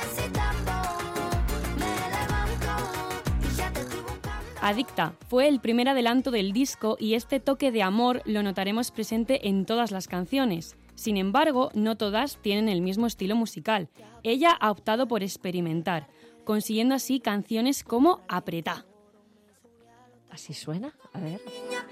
Adicta fue el primer adelanto del disco y este toque de amor lo notaremos presente en todas las canciones. Sin embargo, no todas tienen el mismo estilo musical. Ella ha optado por experimentar, consiguiendo así canciones como Apretá. ¿Así suena? A ver.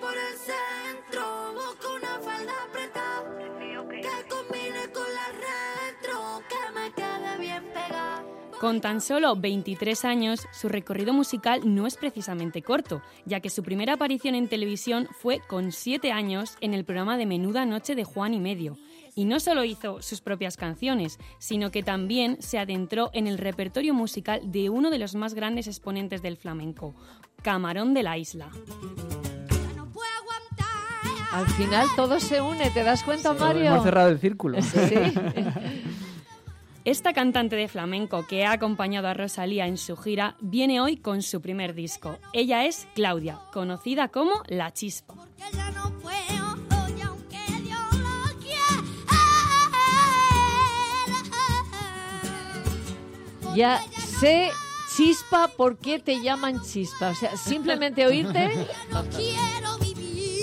Con tan solo veintitrés años, su recorrido musical no es precisamente corto, ya que su primera aparición en televisión fue con siete años en el programa de Menuda Noche de Juan y Medio. Y no solo hizo sus propias canciones, sino que también se adentró en el repertorio musical de uno de los más grandes exponentes del flamenco, Camarón de la Isla. Al final todo se une, ¿te das cuenta, sí, Mario? Hemos cerrado el círculo. Sí. Esta cantante de flamenco que ha acompañado a Rosalía en su gira viene hoy con su primer disco. Ella es Claudia, conocida como La Chispa. Ya sé, Chispa, ¿por qué te llaman Chispa? O sea, simplemente oírte... No quiero vivir.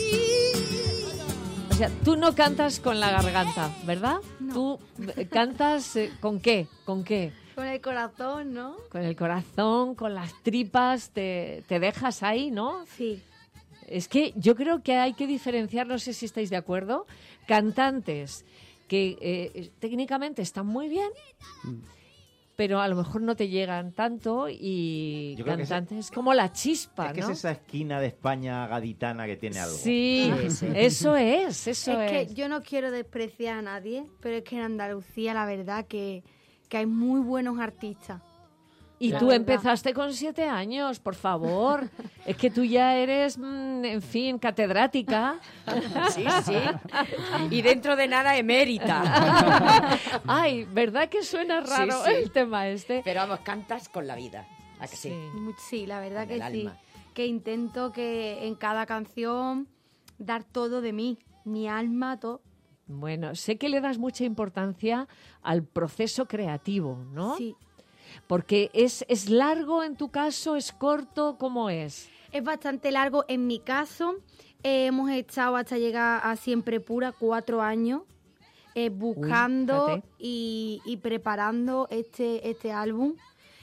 O sea, tú no cantas con la garganta, ¿verdad? No. Tú cantas eh, ¿con qué? ¿Con qué? Con el corazón, ¿no? Con el corazón, con las tripas, te, te dejas ahí, ¿no? Sí. Es que yo creo que hay que diferenciar, no sé si estáis de acuerdo, cantantes que eh, técnicamente están muy bien, mm. pero a lo mejor no te llegan tanto, y yo cantantes es, como La Chispa, es que ¿no? Es esa esquina de España gaditana que tiene algo. Sí, sí. eso es, eso es. Es que yo no quiero despreciar a nadie, pero es que en Andalucía la verdad que, que hay muy buenos artistas. Y tú empezaste con siete años, por favor. Es que tú ya eres, en fin, catedrática. Sí, sí. Y dentro de nada emérita. Ay, ¿verdad que suena raro sí, sí. el tema este? Pero vamos, cantas con la vida. ¿A que sí? Sí, sí, la verdad con que sí. Alma. Que intento que en cada canción dar todo de mí, mi alma, todo. Bueno, sé que le das mucha importancia al proceso creativo, ¿no? Sí. Porque es, es largo en tu caso, es corto, ¿cómo es? Es bastante largo. En mi caso, eh, hemos estado hasta llegar a Siempre Pura cuatro años eh, buscando Uy, y, y preparando este, este álbum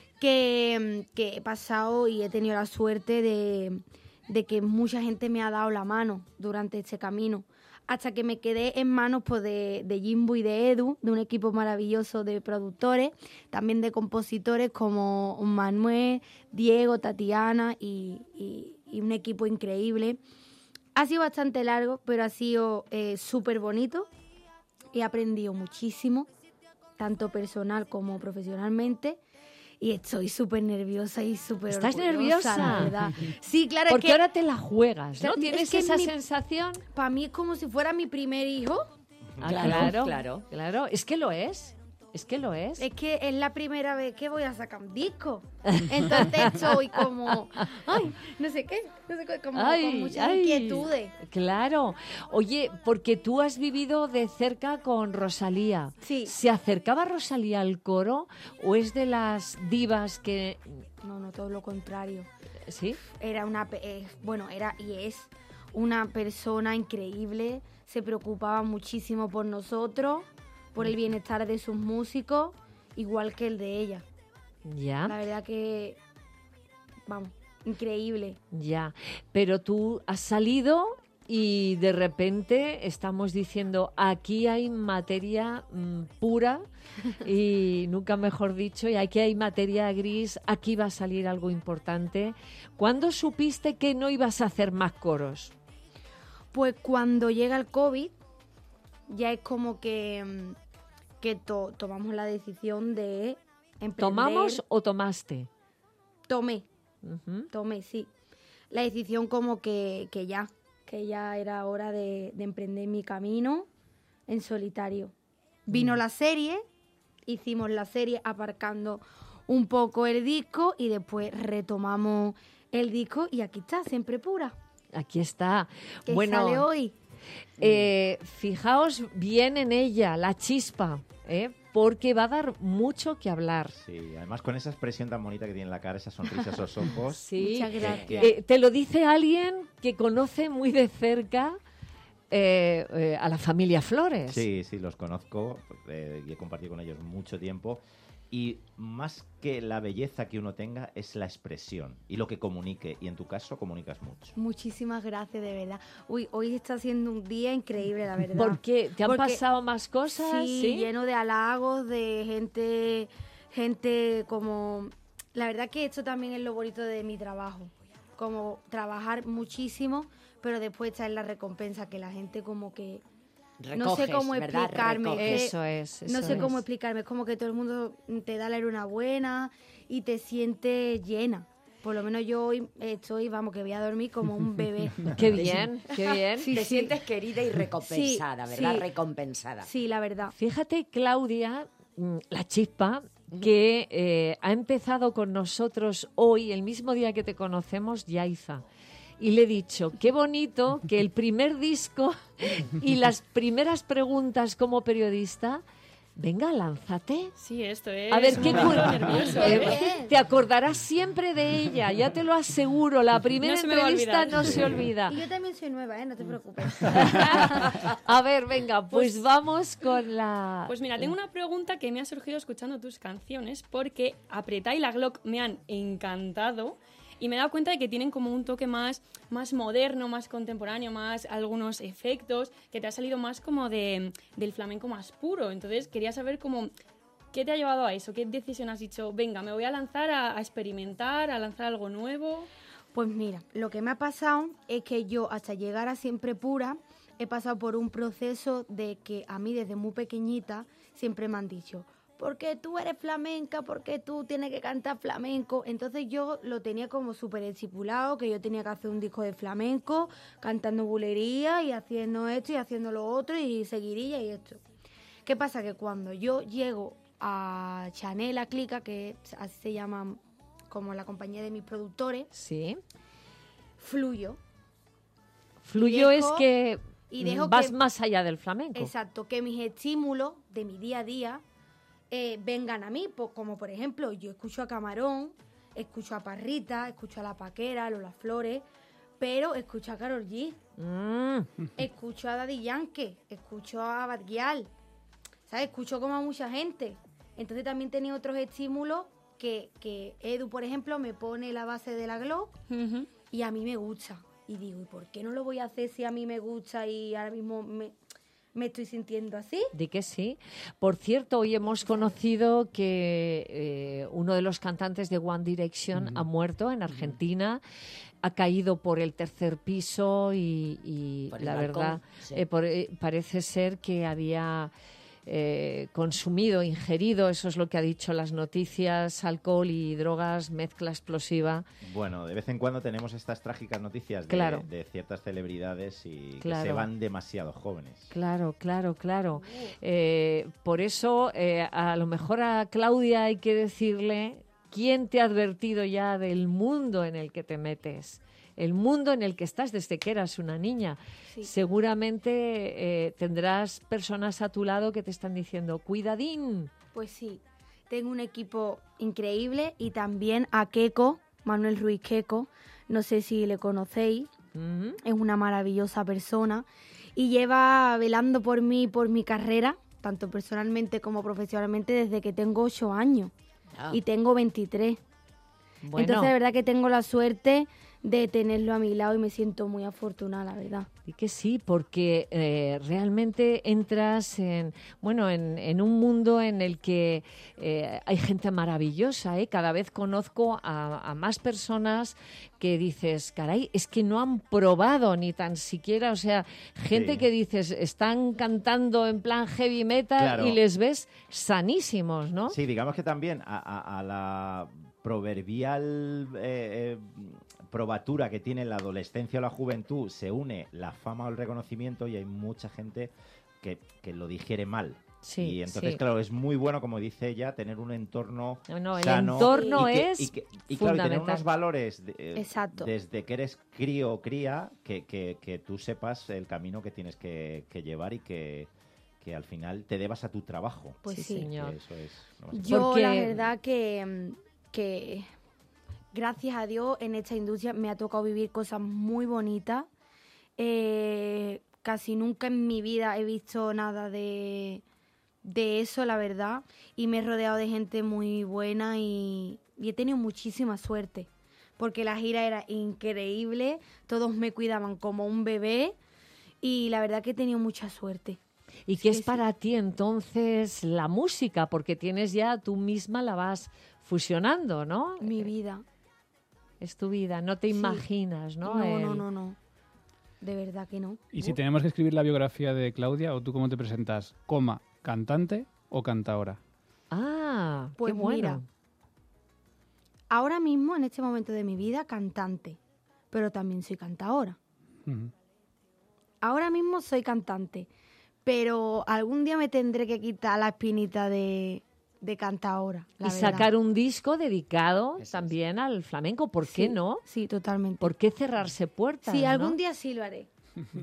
que, que he pasado y he tenido la suerte de, de que mucha gente me ha dado la mano durante este camino. Hasta que me quedé en manos pues, de, de Jimbo y de Edu, de un equipo maravilloso de productores, también de compositores como Manuel, Diego, Tatiana y, y, y un equipo increíble. Ha sido bastante largo, pero ha sido eh, súper bonito. He aprendido muchísimo, tanto personal como profesionalmente. Y estoy súper nerviosa y súper ¿Estás orgullosa, nerviosa? la verdad. Sí, claro. Porque es que, ahora te la juegas, ¿no? ¿Tienes es que esa mi, sensación? Para mí es como si fuera mi primer hijo. Ah, claro, claro, claro. Es que lo es. Es que lo es. Es que es la primera vez que voy a sacar un disco. Entonces estoy como, ay, no sé qué, no sé qué, como ay, con muchas ay, inquietudes. Claro. Oye, porque tú has vivido de cerca con Rosalía. Sí. ¿Se acercaba Rosalía al coro o es de las divas que...? No, no, todo lo contrario. ¿Sí? Era una, eh, bueno, era y es una persona increíble. Se preocupaba muchísimo por nosotros, por el bienestar de sus músicos, igual que el de ella. Ya. La verdad que, vamos, increíble. Ya, pero tú has salido y de repente estamos diciendo, aquí hay materia mm, pura y nunca mejor dicho, y aquí hay materia gris, aquí va a salir algo importante. ¿Cuándo supiste que no ibas a hacer más coros? Pues cuando llega el COVID, ya es como que, que to- tomamos la decisión de emprender. ¿Tomamos o tomaste? Tomé, Uh-huh. tomé, sí. La decisión como que, que ya, que ya era hora de, de emprender mi camino en solitario. Vino Mm. la serie, hicimos la serie aparcando un poco el disco y después retomamos el disco y aquí está, siempre pura. Aquí está. Que Bueno, sale hoy. eh, fijaos bien en ella, la chispa, ¿eh? Porque va a dar mucho que hablar. Sí, además con esa expresión tan bonita que tiene en la cara, esa sonrisa, esos ojos. Sí, Muchas gracias. Eh, te lo dice alguien que conoce muy de cerca eh, eh, a la familia Flores. Sí, sí, los conozco eh, y he compartido con ellos mucho tiempo. Y más que la belleza que uno tenga es la expresión y lo que comunique. Y en tu caso comunicas mucho. Muchísimas gracias, de verdad. Uy, hoy está siendo un día increíble, la verdad. ¿Por qué? ¿Te han Porque- pasado más cosas? Sí, Sí, lleno de halagos, de gente, gente como... La verdad que esto también es lo bonito de mi trabajo. Como trabajar muchísimo, pero después está en la recompensa, que la gente como que... no sé Recoges, cómo ¿verdad? explicarme. Recoges. que- Eso es, no eso sé cómo es. explicarme. Es como que todo el mundo te da la enhorabuena y te sientes llena. Por lo menos yo hoy estoy, vamos, que voy a dormir como un bebé. Qué bien, qué bien. Sí, Te sí. sientes querida y recompensada, Sí, ¿verdad? sí. Recompensada. Sí, la verdad. Fíjate, Claudia, mm, la chispa, que eh, ha empezado con nosotros hoy, el mismo día que te conocemos, Yaiza. Y le he dicho, qué bonito que el primer disco y las primeras preguntas como periodista, venga, lánzate. Sí, esto es A ver, un ¿qué momento cu- nervioso, Eh, ¿eh? Te acordarás siempre de ella, ya te lo aseguro. La primera No se me va a entrevista olvidar. no se olvida. Y yo también soy nueva, ¿eh? No te preocupes. A ver, venga, pues vamos con la... Pues mira, tengo una pregunta que me ha surgido escuchando tus canciones, porque Apretá y la Glock me han encantado y me he dado cuenta de que tienen como un toque más, más moderno, más contemporáneo, más algunos efectos, que te ha salido más como de, del flamenco más puro. Entonces quería saber cómo, ¿qué te ha llevado a eso? ¿Qué decisión has dicho? Venga, me voy a lanzar a, a experimentar, a lanzar algo nuevo. Pues mira, lo que me ha pasado es que yo, hasta llegar a Siempre Pura, he pasado por un proceso de que a mí desde muy pequeñita siempre me han dicho, porque tú eres flamenca, porque tú tienes que cantar flamenco. Entonces yo lo tenía como súper estipulado, que yo tenía que hacer un disco de flamenco, cantando bulería y haciendo esto y haciendo lo otro y seguirilla y esto. ¿Qué pasa? Que cuando yo llego a Chanel, a Clica, que así se llama como la compañía de mis productores, Sí. fluyo. Fluyo Y es dejo- que y dejo vas que- más allá del flamenco. Exacto, que mis estímulos de mi día a día eh, vengan a mí, po- como por ejemplo, yo escucho a Camarón, escucho a Parrita, escucho a La Paquera, a Lola Flores, pero escucho a Karol G, Mm. escucho a Daddy Yankee, escucho a Bad Gyal, ¿sabes? Escucho como a mucha gente. Entonces también tenía otros estímulos que, que Edu, por ejemplo, me pone la base de la Glock y a mí me gusta. Y digo, ¿y por qué no lo voy a hacer si a mí me gusta y ahora mismo me, me estoy sintiendo así? Di que sí. Por cierto, hoy hemos conocido que eh, uno de los cantantes de One Direction ha muerto en Argentina, ha caído por el tercer piso y, y Por el la balcón, verdad sí. eh, por- eh, parece ser que había eh, consumido, ingerido, eso es lo que ha dicho las noticias, alcohol y drogas, mezcla explosiva. Bueno, de vez en cuando tenemos estas trágicas noticias de, Claro. de ciertas celebridades y que Claro. se van demasiado jóvenes. Claro, claro, claro. Eh, por eso, eh, a lo mejor a Claudia hay que decirle quién te ha advertido ya del mundo en el que te metes, el mundo en el que estás desde que eras una niña. Sí. Seguramente eh, tendrás personas a tu lado que te están diciendo, cuidadín. Pues sí, tengo un equipo increíble y también a Keko, Manuel Ruiz Keko, no sé si le conocéis, Mm. es una maravillosa persona y lleva velando por mí, por mi carrera, tanto personalmente como profesionalmente, desde que tengo ocho años Ah. y tengo veintitrés. Bueno. Entonces, de verdad que tengo la suerte de tenerlo a mi lado y me siento muy afortunada, la verdad. Y que sí, porque eh, realmente entras en, bueno, en, en un mundo en el que eh, hay gente maravillosa, ¿eh? Cada vez conozco a, a más personas que dices, caray, es que no han probado ni tan siquiera, o sea, gente Sí. que dices, están cantando en plan heavy metal Claro. y les ves sanísimos, ¿no? Sí, digamos que también a, a- a la proverbial eh, eh, probatura que tiene la adolescencia o la juventud se une la fama o el reconocimiento y hay mucha gente que, que lo digiere mal. Sí, y entonces, sí. claro, es muy bueno, como dice ella, tener un entorno No, no, el sano. entorno y que- es y, que- y claro, y tener fundamental. unos valores de- eh, Exacto. desde que eres crío o cría que, que, que tú sepas el camino que tienes que, que llevar y que, que al final te debas a tu trabajo. Pues Sí, sí. señor. Eso es lo más Yo Porque- la verdad que, mm, que gracias a Dios en esta industria me ha tocado vivir cosas muy bonitas. Eh, casi nunca en mi vida he visto nada de, de eso, la verdad. Y me he rodeado de gente muy buena y, y he tenido muchísima suerte. Porque la gira era increíble, todos me cuidaban como un bebé y la verdad que he tenido mucha suerte. ¿Y qué es para ti entonces la música? Porque tienes ya, tú misma la vas fusionando, ¿no? Mi vida. Es tu vida, no te Sí. imaginas, ¿no? No, El- no, no, no. De verdad que no. Y si tenemos que escribir la biografía de Claudia, ¿o tú cómo te presentas? ¿Coma, cantante o cantaora? Ah, Pues qué bueno. mira, ahora mismo, en este momento de mi vida, cantante, pero también soy cantaora. Ujú. Ahora mismo soy cantante, pero algún día me tendré que quitar la espinita de, de cantaora. la Y verdad. sacar un disco dedicado también al flamenco, ¿por qué Sí, no? Sí, totalmente. ¿Por qué cerrarse puertas? Sí, algún no? día sí lo haré.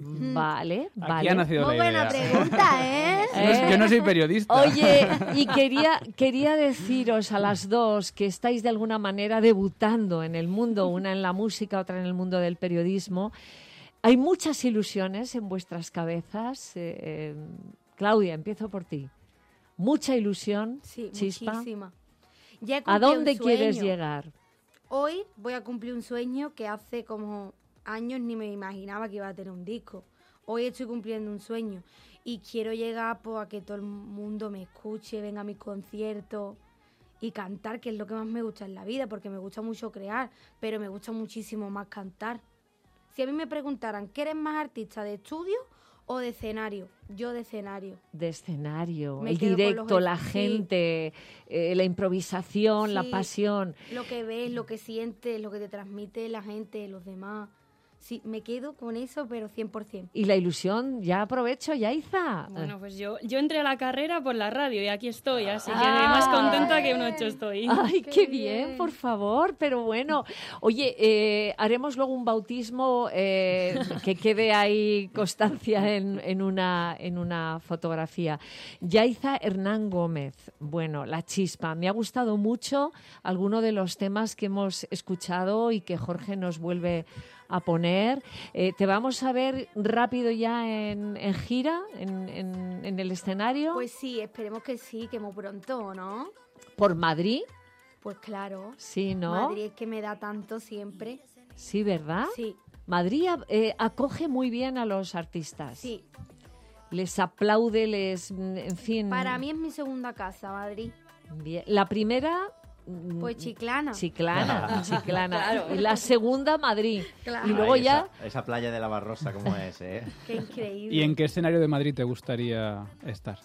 Vale, Aquí vale. ha nacido Muy la buena idea. pregunta, ¿eh? Yo no soy- yo no soy periodista. Oye, y quería, quería deciros a las dos que estáis de alguna manera debutando en el mundo, una en la música, otra en el mundo del periodismo. Hay muchas ilusiones en vuestras cabezas. Eh, eh, Claudia, empiezo por ti. Mucha ilusión, Sí, Chispa. muchísima. Ya he ¿A cumplido dónde un quieres sueño. llegar? Hoy voy a cumplir un sueño que hace como años ni me imaginaba que iba a tener un disco. Hoy estoy cumpliendo un sueño y quiero llegar pues, a que todo el mundo me escuche, venga a mis conciertos y cantar, que es lo que más me gusta en la vida, porque me gusta mucho crear, pero me gusta muchísimo más cantar. Si a mí me preguntaran, ¿qué eres más artista de estudio o de escenario? Yo de escenario. De escenario, Me el quedo con directo, los- la sí. gente, eh, la improvisación, la Sí, pasión. Lo que ves, lo que sientes, lo que te transmite la gente, los demás. Sí, me quedo con eso, pero cien por ciento. Y la ilusión, ya aprovecho, Yaiza. Bueno, pues yo, yo entré a la carrera por la radio y aquí estoy, así que Ah. más contenta que un ocho estoy. Ay, qué, bien, por favor, pero bueno. Oye, eh, haremos luego un bautismo eh, que quede ahí constancia en, en, una, en una fotografía. Yaiza Hernán Gómez, bueno, La Chispa. Me ha gustado mucho alguno de los temas que hemos escuchado y que Jorge nos vuelve a poner. Eh, ¿Te vamos a ver rápido ya en, en gira, en, en- en el escenario? Pues sí, esperemos que sí, que muy pronto, ¿no? ¿Por Madrid? Pues claro. Sí, ¿no? Madrid es que me da tanto siempre. Sí, ¿verdad? Sí. Madrid eh, acoge muy bien a los artistas. Sí. Les aplaude, les... En fin... Para mí es mi segunda casa, Madrid. Bien. La primera... mm, Pues Chiclana. Chiclana, Chiclana. Claro. Y la segunda, Madrid. Claro. Y luego Ay, ya... Esa, esa playa de la Barrosa, ¿cómo es, eh? Qué increíble. ¿Y en qué escenario de Madrid te gustaría estar?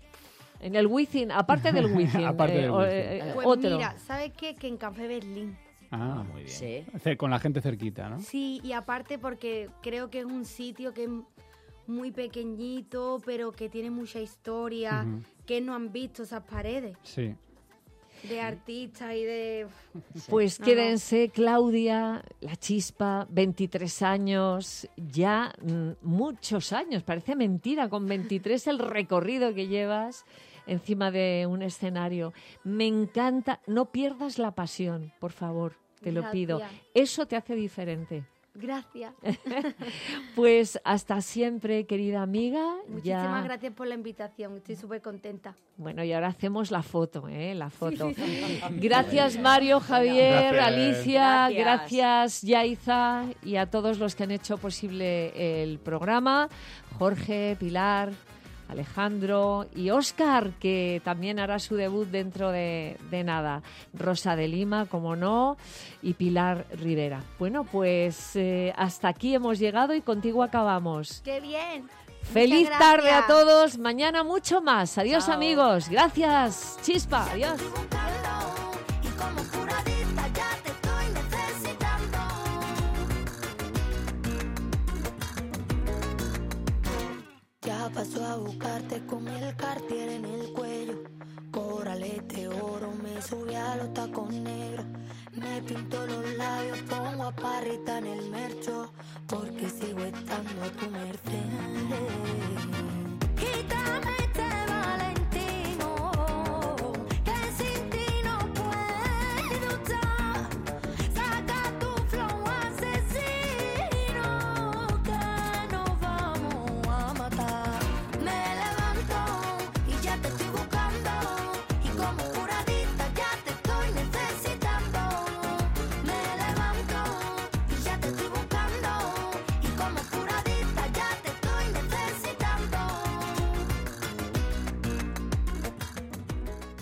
En el Wizzing, aparte del Wizzing. Aparte del o, Wizzing. eh, Pues otro. mira, ¿sabes qué? Que en Café Berlín. Ah, muy bien. Sí. Ce- Con la gente cerquita, ¿no? Sí, y aparte porque creo que es un sitio que es muy pequeñito, pero que tiene mucha historia, Ujú. que no han visto esas paredes Sí. de artistas y de... Pues No, quédense, Claudia, La Chispa, veintitrés años, ya mm, muchos años, parece mentira, con veintitrés el recorrido que llevas encima de un escenario. Me encanta, no pierdas la pasión, por favor, te lo pido. Gracias. Eso te hace diferente. Gracias. Pues hasta siempre, querida amiga. Muchísimas Ya... gracias por la invitación, estoy súper contenta. Bueno, y ahora hacemos la foto, ¿eh? La foto. Gracias, Mario, Javier, Gracias. Alicia, Gracias. gracias, Yaiza, y a todos los que han hecho posible el programa. Jorge, Pilar, Alejandro y Óscar, que también hará su debut dentro de, de nada. Rosa de Lima, como no, y Pilar Rivera. Bueno, pues eh, hasta aquí hemos llegado y contigo acabamos. ¡Qué bien! Feliz Muchas tarde a gracias. todos. Mañana mucho más. Adiós, Chao. amigos. Gracias. Chispa. Adiós. Y como curadita ya te estoy necesitando. Ya pasó a buscarte con el Cartier en el cuello. Coralete oro, me subí a los tacos negros. Me pinto los labios, pongo a parrita en el mercho. Porque sigo estando a tu merced.